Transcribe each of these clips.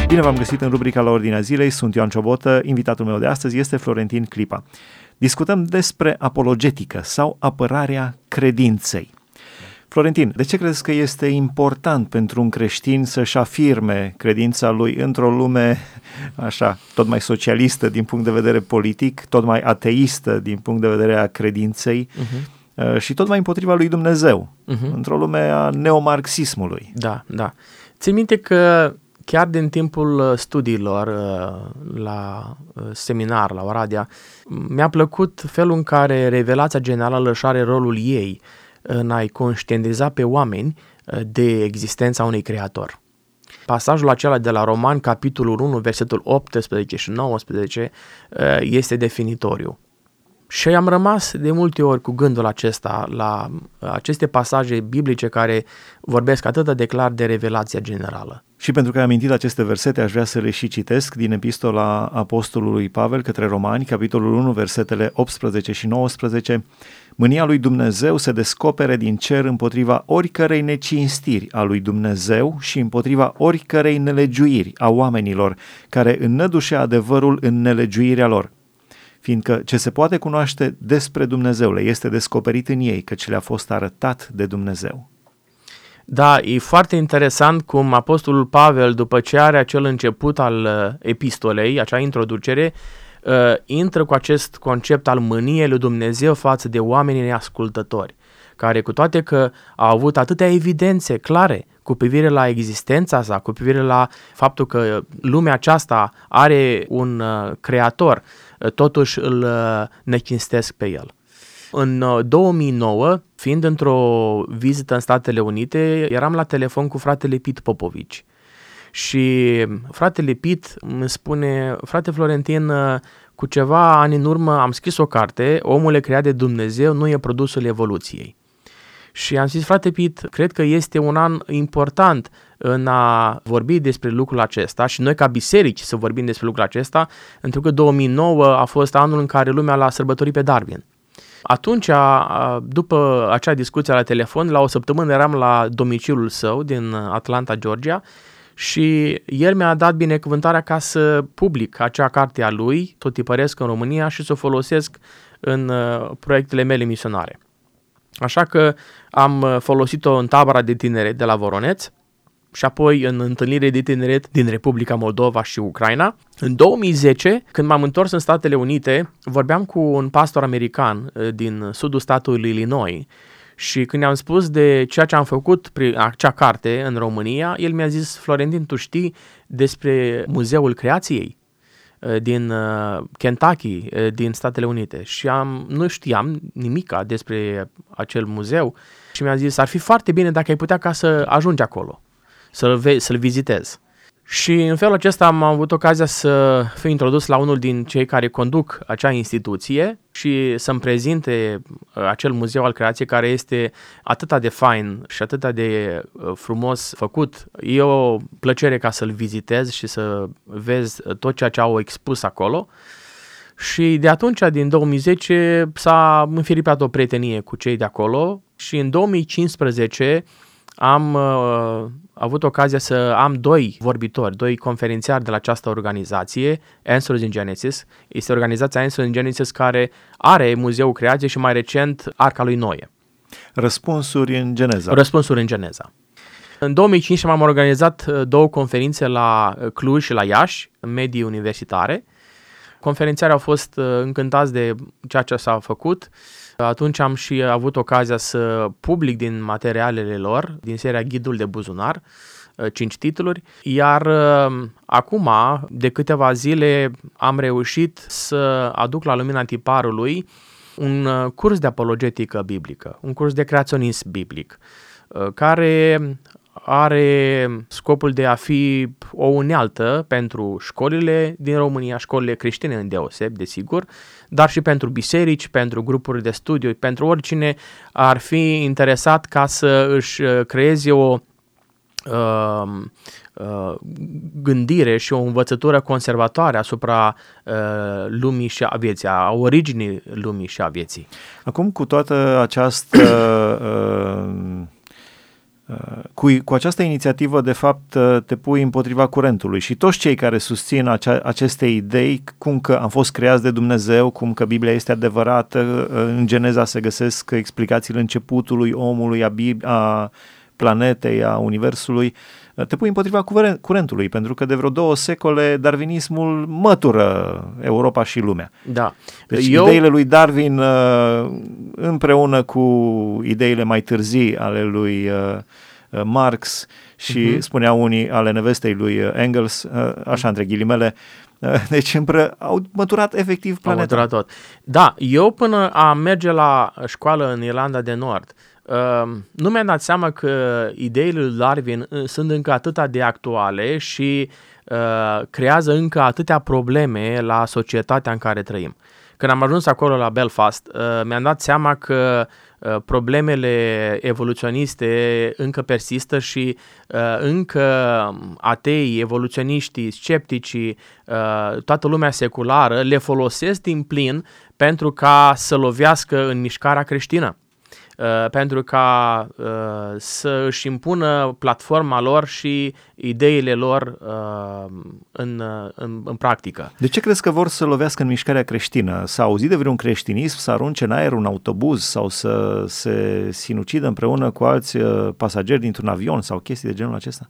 Bine v-am găsit în rubrica La Ordinea Zilei, sunt Ioan Ciobotă, invitatul meu de astăzi este Florentin Clipa. Discutăm despre apologetică sau apărarea credinței. Florentin, de ce crezi că este important pentru un creștin să-și afirme credința lui într-o lume așa, tot mai socialistă din punct de vedere politic, tot mai ateistă din punct de vedere a credinței și tot mai împotriva lui Dumnezeu, într-o lume a neomarxismului? Da. Țin minte că chiar din timpul studiilor la seminar, la Oradea, mi-a plăcut felul în care revelația generală își are rolul ei în a-i conștientiza pe oameni de existența unui creator. Pasajul acela de la Romani, capitolul 1, versetul 18 și 19, este definitoriu. Și am rămas de multe ori cu gândul acesta la aceste pasaje biblice care vorbesc atât de clar de revelația generală. Și pentru că ai amintit aceste versete, aș vrea să le și citesc din epistola apostolului Pavel către Romani, capitolul 1, versetele 18 și 19. Mânia lui Dumnezeu se descopere din cer împotriva oricărei necinstiri a lui Dumnezeu și împotriva oricărei nelegiuiri a oamenilor, care înnădușe adevărul în nelegiuirea lor. Fiindcă ce se poate cunoaște despre Dumnezeu le este descoperit în ei, căci le-a fost arătat de Dumnezeu. Da, e foarte interesant cum apostolul Pavel, după ce are acel început al epistolei, acea introducere, intră cu acest concept al mâniei lui Dumnezeu față de oamenii neascultători, care cu toate că au avut atâtea evidențe clare cu privire la existența sa, cu privire la faptul că lumea aceasta are un creator, totuși îl necinstesc pe el. În 2009, fiind într-o vizită în Statele Unite, eram la telefon cu fratele Pit Popovici. Și fratele Pit îmi spune: frate Florentin, cu ceva ani în urmă am scris o carte, Omul creat de Dumnezeu nu e produsul evoluției. Și am zis: frate Pit, cred că este un an important în a vorbi despre lucrul acesta și noi ca biserici să vorbim despre lucrul acesta, pentru că 2009 a fost anul în care lumea l-a sărbătorit pe Darwin. Atunci, după acea discuție la telefon, la o săptămână eram la domiciliul său din Atlanta, Georgia, și el mi-a dat binecuvântarea ca să public acea carte a lui, să o tipăresc în România și să o folosesc în proiectele mele misionare. Așa că am folosit-o în tabăra de tineret de la Voroneț și apoi în întâlnire de tineret din Republica Moldova și Ucraina. În 2010, când m-am întors în Statele Unite, vorbeam cu un pastor american din sudul statului Illinois și când i-am spus de ceea ce am făcut prin acea carte în România, el mi-a zis: Florentin, tu știi despre Muzeul Creației din Kentucky, din Statele Unite? Și nu știam nimica despre acel muzeu și mi-a zis: ar fi foarte bine dacă ai putea ca să ajungi acolo, să-l vizitezi. Și în felul acesta am avut ocazia să fiu introdus la unul din cei care conduc acea instituție și să-mi prezinte acel muzeu al creației, care este atât de fain și atât de frumos făcut. E o plăcere ca să-l vizitez și să vezi tot ceea ce au expus acolo. Și de atunci, din 2010, s-a înfiripat o prietenie cu cei de acolo și în 2015 am avut ocazia să am doi conferențiari de la această organizație, Answers in Genesis. Este organizația Answers in Genesis care are Muzeul Creației și mai recent Arca lui Noe. Răspunsuri în Geneza. În 2015 m-am organizat două conferințe la Cluj și la Iași, în medii universitare. Conferențiarii au fost încântați de ceea ce s-a făcut. Atunci am și avut ocazia să public din materialele lor, din seria Ghidul de buzunar, 5 titluri, iar acum, de câteva zile, am reușit să aduc la lumina tiparului un curs de apologetică biblică, un curs de creaționism biblic, care are scopul de a fi o unealtă pentru școlile din România, școlile creștine îndeoseb, desigur, dar și pentru biserici, pentru grupuri de studiu, pentru oricine ar fi interesat ca să își creeze o gândire și o învățătură conservatoare asupra lumii și a vieții, a originii lumii și a vieții. Acum, cu toată această Cu această inițiativă, de fapt, te pui împotriva curentului și toți cei care susțin aceste idei, cum că am fost creați de Dumnezeu, cum că Biblia este adevărată, în Geneza se găsesc explicațiile începutului omului, a planetei, a universului, te pui împotriva curentului, pentru că de vreo 2 secole darwinismul mătură Europa și lumea. Da. Deci ideile lui Darwin împreună cu ideile mai târzii ale lui Marx și spunea unii ale nevestei lui Engels, așa între ghilimele, deci au măturat efectiv planeta. Au măturat tot. Da, eu până a merge la școală în Irlanda de Nord, nu mi-am dat seama că ideile lui Darwin sunt încă atât de actuale și creează încă atâtea probleme la societatea în care trăim. Când am ajuns acolo la Belfast, mi-am dat seama că problemele evoluționiste încă persistă și încă ateii, evoluționiștii, scepticii, toată lumea seculară le folosesc din plin pentru ca să lovească în mișcarea creștină. Pentru ca să își impună platforma lor și ideile lor în practică. De ce crezi că vor să lovească în mișcarea creștină? S-a auzit de vreun creștinism să arunce în aer un autobuz sau să se sinucidă împreună cu alți pasageri dintr-un avion sau chestii de genul acesta?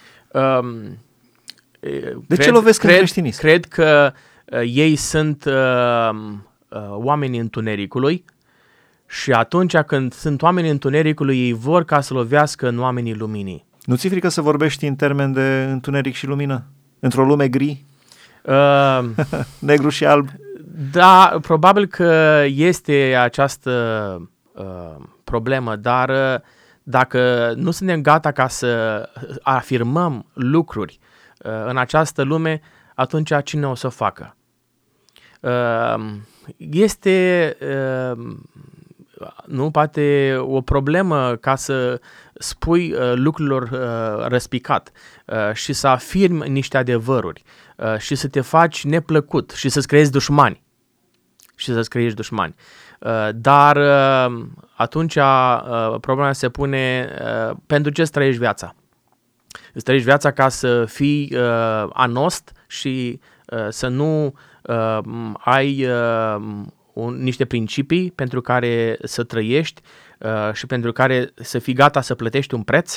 De ce lovesc în creștinism? Cred că ei sunt oamenii întunericului. Și atunci când sunt oamenii întunericului, ei vor ca să lovească în oamenii luminii. Nu ți-e frică să vorbești în termen de întuneric și lumină? Într-o lume gri? Negru și alb? Da, probabil că este această problemă, dar dacă nu suntem gata ca să afirmăm lucruri în această lume, atunci cine o să o facă? Este... nu, poate o problemă ca să spui lucrurilor răspicat și să afirmi niște adevăruri și să te faci neplăcut și să-ți creezi dușmani. Dar atunci problema se pune pentru ce îți trăiești viața. Îți trăiești viața ca să fii anost și să nu ai niște principii pentru care să trăiești și pentru care să fii gata să plătești un preț.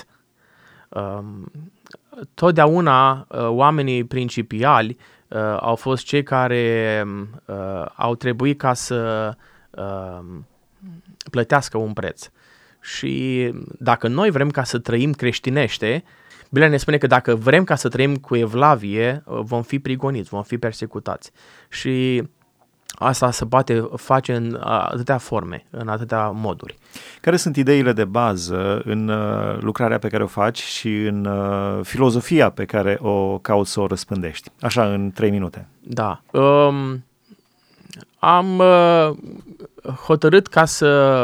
Totdeauna oamenii principiali au fost cei care au trebuit ca să plătească un preț. Și dacă noi vrem ca să trăim creștinește, Biblia ne spune că dacă vrem ca să trăim cu evlavie, vom fi prigoniți, vom fi persecutați. Și asta se poate face în atâtea forme, în atâtea moduri. Care sunt ideile de bază în lucrarea pe care o faci și în filozofia pe care o cauți să o răspândești? Așa, în 3 minute. Da. Am hotărât ca să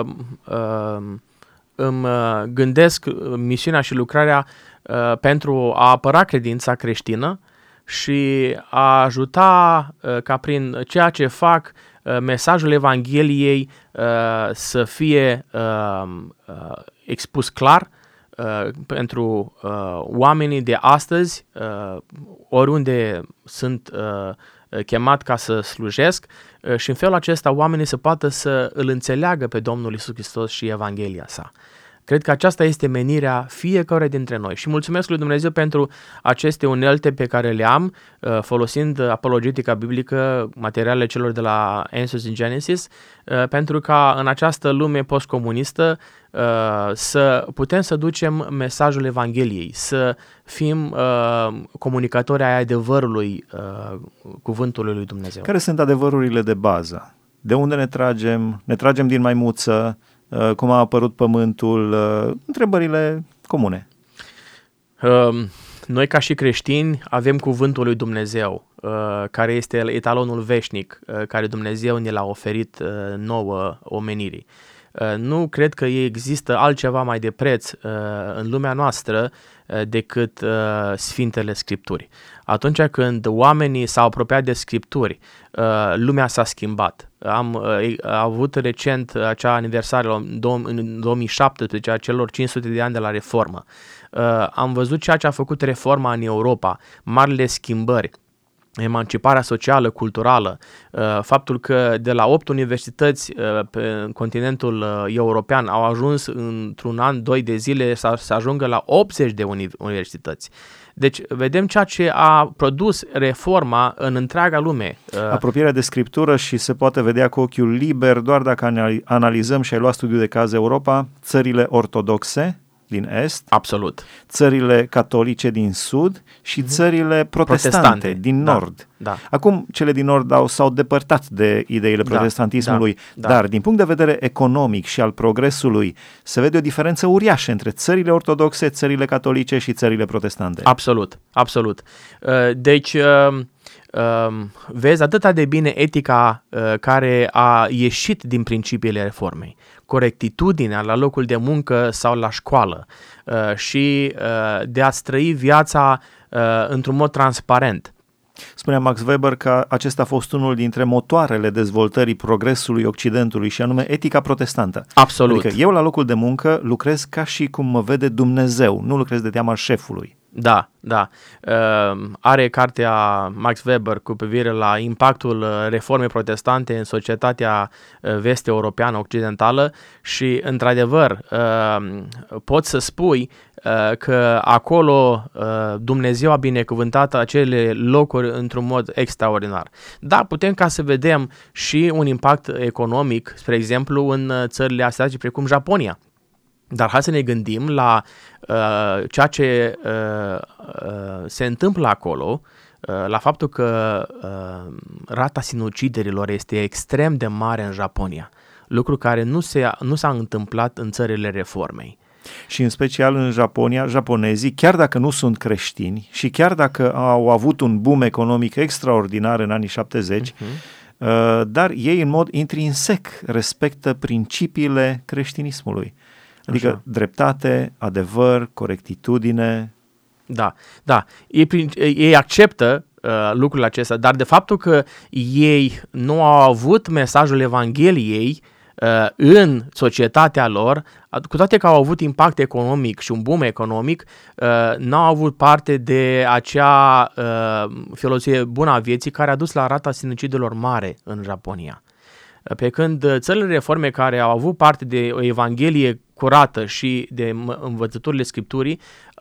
îmi gândesc misiunea și lucrarea pentru a apăra credința creștină și a ajuta ca prin ceea ce fac mesajul Evangheliei să fie expus clar pentru oamenii de astăzi, oriunde sunt chemat ca să slujesc și în felul acesta oamenii să poată să îl înțeleagă pe Domnul Iisus Hristos și Evanghelia sa. Cred că aceasta este menirea fiecare dintre noi și mulțumesc lui Dumnezeu pentru aceste unelte pe care le am, folosind apologetica biblică, materialele celor de la Answers in Genesis, pentru ca în această lume postcomunistă să putem să ducem mesajul Evangheliei, să fim comunicatori ai adevărului cuvântului lui Dumnezeu. Care sunt adevărurile de bază? De unde ne tragem? Ne tragem din maimuță? Cum a apărut pământul, întrebările comune. Noi ca și creștini avem cuvântul lui Dumnezeu, care este etalonul veșnic, care Dumnezeu ne l-a oferit nouă omenirii. Nu cred că există altceva mai de preț în lumea noastră decât Sfintele Scripturi. Atunci când oamenii s-au apropiat de Scripturi, lumea s-a schimbat. a avut recent acea aniversare în 2017 a celor 500 de ani de la Reformă. Am văzut ceea ce a făcut Reforma în Europa, marile schimbări, emanciparea socială, culturală, faptul că de la 8 universități pe continentul european au ajuns într-un an, 2 de zile să ajungă la 80 de universități. Deci vedem ceea ce a produs Reforma în întreaga lume. Apropierea de Scriptură și se poate vedea cu ochiul liber doar dacă analizăm, și ai luat studiul de caz Europa, țările ortodoxe din Est, absolut, țările catolice din Sud și țările protestante din Nord. Da. Acum, cele din Nord s-au depărtat de ideile protestantismului, dar din punct de vedere economic și al progresului, se vede o diferență uriașă între țările ortodoxe, țările catolice și țările protestante. Absolut, absolut. Deci, vezi atât de bine etica care a ieșit din principiile Reformei, corectitudinea la locul de muncă sau la școală și de a-ți trăi viața într-un mod transparent. Spunea Max Weber că acesta a fost unul dintre motoarele dezvoltării progresului Occidentului și anume etica protestantă. Absolut. Adică eu la locul de muncă lucrez ca și cum mă vede Dumnezeu, nu lucrez de teama șefului. Da. Are cartea Max Weber cu privire la impactul reformei protestante în societatea vest-europeană occidentală și, într-adevăr, pot să spui că acolo Dumnezeu a binecuvântat acele locuri într-un mod extraordinar. Da, putem ca să vedem și un impact economic, spre exemplu, în țările asiatice precum Japonia. Dar hai să ne gândim la ceea ce se întâmplă acolo, la faptul că rata sinuciderilor este extrem de mare în Japonia, lucru care nu s-a întâmplat în țările Reformei. Și în special în Japonia, japonezii, chiar dacă nu sunt creștini și chiar dacă au avut un boom economic extraordinar în anii 70, dar ei în mod intrinsec respectă principiile creștinismului. Adică dreptate, adevăr, corectitudine. Da. Ei acceptă lucrurile acestea, dar de faptul că ei nu au avut mesajul Evangheliei în societatea lor, cu toate că au avut impact economic și un boom economic, n-au avut parte de acea filozofie bună a vieții care a dus la rata sinuciderilor mare în Japonia. Pe când țările Reforme care au avut parte de o evanghelie curată și de învățăturile Scripturii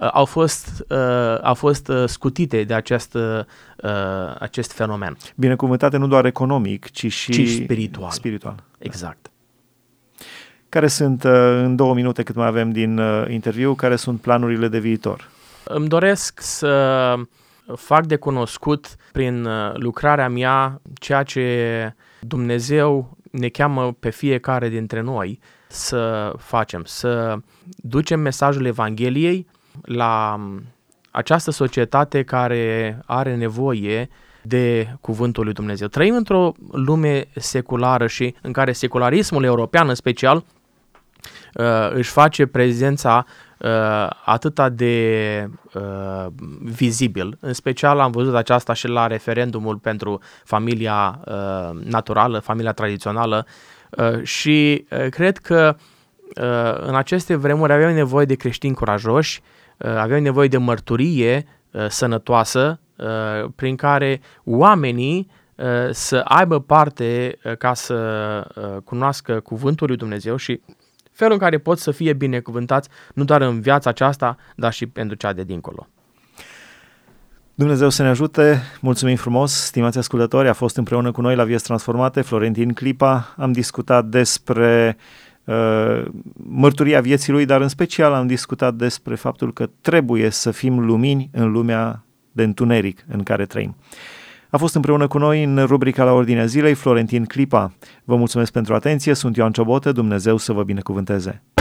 au fost scutite de acest fenomen. Binecuvântate nu doar economic, ci spiritual. Exact. Care sunt, în 2 minute cât mai avem din interviu, care sunt planurile de viitor? Îmi doresc să fac de cunoscut prin lucrarea mea ceea ce Dumnezeu ne cheamă pe fiecare dintre noi să facem, să ducem mesajul Evangheliei la această societate care are nevoie de cuvântul lui Dumnezeu. Trăim într-o lume seculară și în care secularismul european în special își face prezența atâta de vizibil. În special am văzut aceasta și la referendumul pentru familia naturală, familia tradițională și cred că în aceste vremuri avem nevoie de creștini curajoși, avem nevoie de mărturie sănătoasă prin care oamenii să aibă parte ca să cunoască cuvântul lui Dumnezeu și felul în care pot să fie binecuvântați nu doar în viața aceasta, dar și pentru cea de dincolo. Dumnezeu să ne ajute, mulțumim frumos, stimați ascultători, a fost împreună cu noi la Vieți Transformate Florentin Clipa, am discutat despre mărturia vieții lui, dar în special am discutat despre faptul că trebuie să fim lumini în lumea de întuneric în care trăim. A fost împreună cu noi în rubrica La Ordinea Zilei Florentin Clipa. Vă mulțumesc pentru atenție, sunt Ioan Ciobotă, Dumnezeu să vă binecuvânteze.